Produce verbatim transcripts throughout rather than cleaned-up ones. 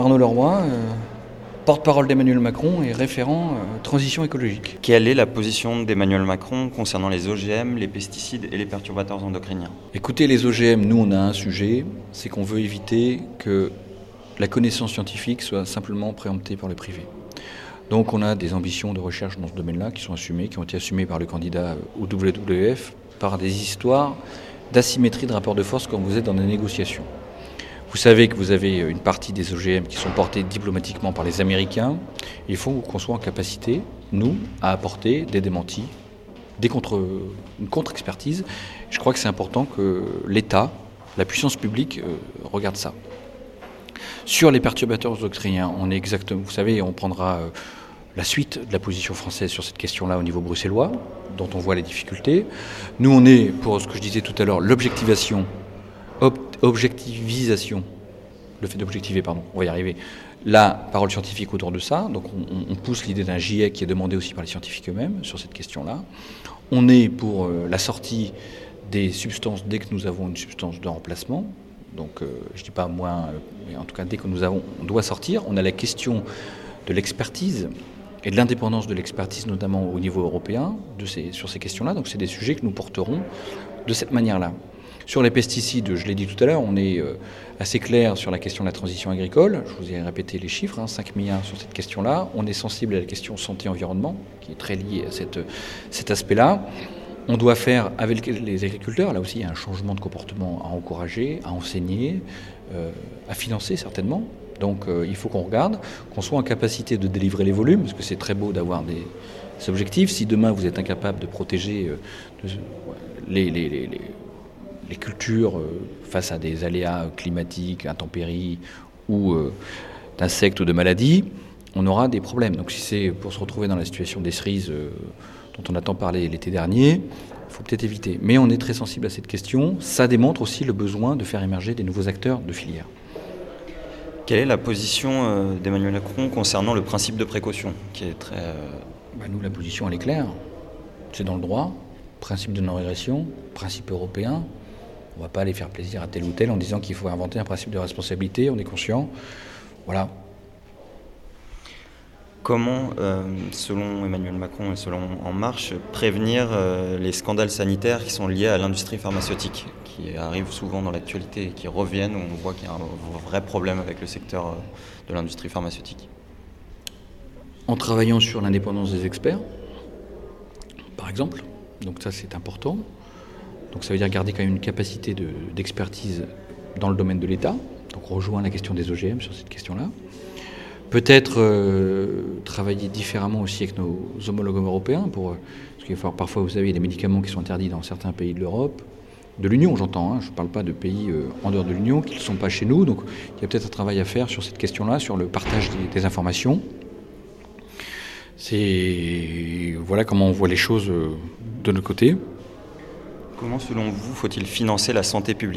Arnaud Leroy, euh, porte-parole d'Emmanuel Macron et référent euh, transition écologique. Quelle est la position d'Emmanuel Macron concernant les O G M, les pesticides et les perturbateurs endocriniens ? Écoutez, les O G M, nous on a un sujet, c'est qu'on veut éviter que la connaissance scientifique soit simplement préemptée par le privé. Donc on a des ambitions de recherche dans ce domaine-là qui sont assumées, qui ont été assumées par le candidat au W W F, par des histoires d'asymétrie de rapport de force quand vous êtes dans des négociations. Vous savez que vous avez une partie des O G M qui sont portés diplomatiquement par les Américains. Il faut qu'on soit en capacité, nous, à apporter des démentis, des contre, une contre-expertise. Je crois que c'est important que l'État, la puissance publique, euh, regarde ça. Sur les perturbateurs endocriniens, on est exactement, vous savez, on prendra euh, la suite de la position française sur cette question-là au niveau bruxellois, dont on voit les difficultés. Nous, on est, pour ce que je disais tout à l'heure, l'objectivation, ob- objectivisation, le fait d'objectiver, pardon, on va y arriver, la parole scientifique autour de ça. Donc on, on pousse l'idée d'un GIEC qui est demandé aussi par les scientifiques eux-mêmes sur cette question-là. On est pour euh, la sortie des substances dès que nous avons une substance de remplacement. Donc euh, je ne dis pas moins, euh, mais en tout cas dès que nous avons, on doit sortir. On a la question de l'expertise et de l'indépendance de l'expertise, notamment au niveau européen, de ces, sur ces questions-là. Donc c'est des sujets que nous porterons de cette manière-là. Sur les pesticides, je l'ai dit tout à l'heure, on est euh, assez clair sur la question de la transition agricole. Je vous ai répété les chiffres, hein, cinq milliards sur cette question-là. On est sensible à la question santé-environnement, qui est très liée à cette, cet aspect-là. On doit faire avec les agriculteurs, là aussi il y a un changement de comportement à encourager, à enseigner, euh, à financer certainement. Donc euh, il faut qu'on regarde, qu'on soit en capacité de délivrer les volumes, parce que c'est très beau d'avoir des, des objectifs. Si demain vous êtes incapable de protéger euh, de, les, les, les, les, les cultures euh, face à des aléas climatiques, intempéries ou euh, d'insectes ou de maladies, on aura des problèmes. Donc si c'est pour se retrouver dans la situation des cerises euh, dont on a tant parlé l'été dernier, il faut peut-être éviter. Mais on est très sensible à cette question. Ça démontre aussi le besoin de faire émerger des nouveaux acteurs de filière. Quelle est la position d'Emmanuel Macron concernant le principe de précaution, qui est très... Euh... Bah nous, la position, elle est claire. C'est dans le droit. Principe de non-régression, principe européen. On ne va pas aller faire plaisir à tel ou tel en disant qu'il faut inventer un principe de responsabilité. On est conscient. Voilà. Comment, euh, selon Emmanuel Macron et selon En Marche, prévenir euh, les scandales sanitaires qui sont liés à l'industrie pharmaceutique, qui arrivent souvent dans l'actualité et qui reviennent, où on voit qu'il y a un vrai problème avec le secteur euh, de l'industrie pharmaceutique ? En travaillant sur l'indépendance des experts, par exemple. Donc ça, c'est important. Donc ça veut dire garder quand même une capacité de, d'expertise dans le domaine de l'État. Donc on rejoint la question des O G M sur cette question-là. Peut-être euh, travailler différemment aussi avec nos homologues européens, pour, parce qu'il faut, parfois, vous savez, il y a des médicaments qui sont interdits dans certains pays de l'Europe, de l'Union, j'entends, hein, je ne parle pas de pays euh, en dehors de l'Union, qui ne sont pas chez nous, donc il y a peut-être un travail à faire sur cette question-là, sur le partage des, des informations. C'est, voilà comment on voit les choses euh, de notre côté. Comment, selon vous, faut-il financer la santé publique ?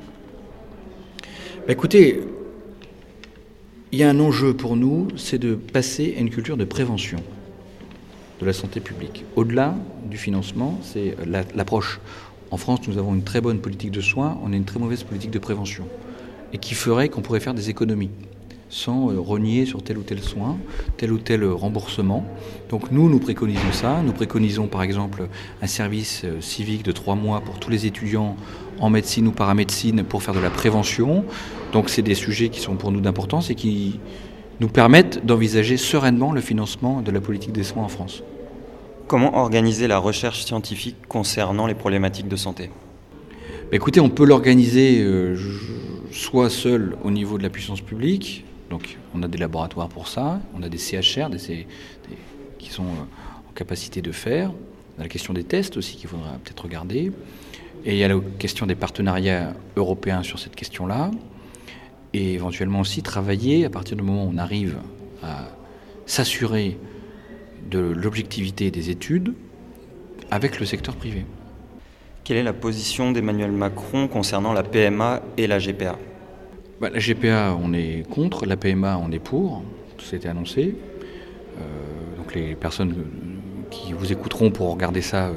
Bah, écoutez, il y a un enjeu pour nous, c'est de passer à une culture de prévention de la santé publique. Au-delà du financement, c'est la, l'approche. En France, nous avons une très bonne politique de soins, on a une très mauvaise politique de prévention, et qui ferait qu'on pourrait faire des économies, sans euh, renier sur tel ou tel soin, tel ou tel remboursement. Donc nous, nous préconisons ça. Nous préconisons par exemple un service euh, civique de trois mois pour tous les étudiants en médecine ou paramédecine pour faire de la prévention. Donc c'est des sujets qui sont pour nous d'importance et qui nous permettent d'envisager sereinement le financement de la politique des soins en France. Comment organiser la recherche scientifique concernant les problématiques de santé ? Bah écoutez, on peut l'organiser euh, soit seul au niveau de la puissance publique. Donc on a des laboratoires pour ça, on a des C H R des, des, qui sont en capacité de faire. On a la question des tests aussi qu'il faudra peut-être regarder. Et il y a la question des partenariats européens sur cette question-là. Et éventuellement aussi travailler, à partir du moment où on arrive à s'assurer de l'objectivité des études, avec le secteur privé. Quelle est la position d'Emmanuel Macron concernant la P M A et la G P A ? Bah, la G P A, on est contre, la P M A, on est pour, tout ça a été annoncé. Euh, donc les personnes qui vous écouteront pourront regarder ça euh,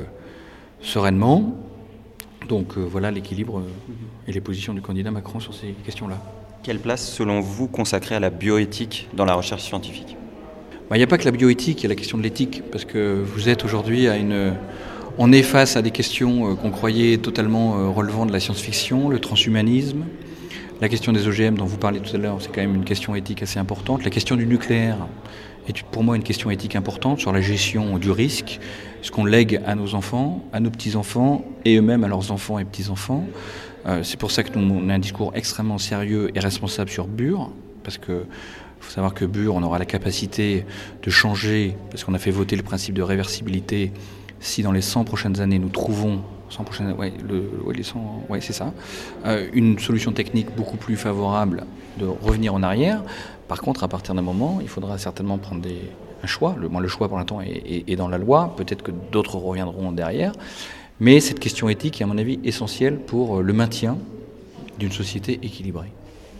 sereinement. Donc euh, voilà l'équilibre euh, et les positions du candidat Macron sur ces questions-là. Quelle place, selon vous, consacrer à la bioéthique dans la recherche scientifique ? Il n'y a pas que la bioéthique, il y a la question de l'éthique, parce que vous êtes aujourd'hui à une... On est face à des questions qu'on croyait totalement relevant de la science-fiction, le transhumanisme, la question des O G M dont vous parlez tout à l'heure, c'est quand même une question éthique assez importante, la question du nucléaire est pour moi une question éthique importante sur la gestion du risque, ce qu'on lègue à nos enfants, à nos petits-enfants et eux-mêmes à leurs enfants et petits-enfants. Euh, c'est pour ça que nous, on a un discours extrêmement sérieux et responsable sur Bure, parce que il faut savoir que Bure, on aura la capacité de changer, parce qu'on a fait voter le principe de réversibilité, si dans les cent prochaines années nous trouvons, cent prochaines, ouais, le, ouais, les cent, ouais, c'est ça, euh, une solution technique beaucoup plus favorable de revenir en arrière. Par contre, à partir d'un moment, il faudra certainement prendre des, un choix. Le, moi, le choix pour l'instant est, est, est dans la loi, peut-être que d'autres reviendront derrière. Mais cette question éthique est à mon avis essentielle pour le maintien d'une société équilibrée.